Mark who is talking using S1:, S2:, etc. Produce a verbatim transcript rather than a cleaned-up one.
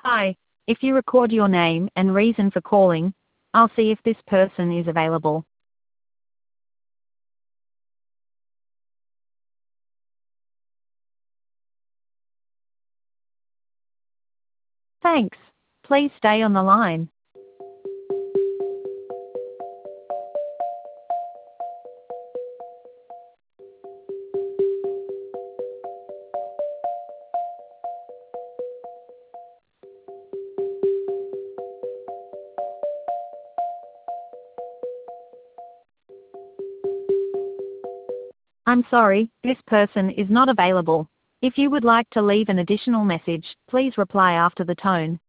S1: Hi. If you record your name and reason for calling, I'll see if this person is available. Thanks. Please stay on the line. I'm sorry, this person is not available. If you would like to leave an additional message, please reply after the tone.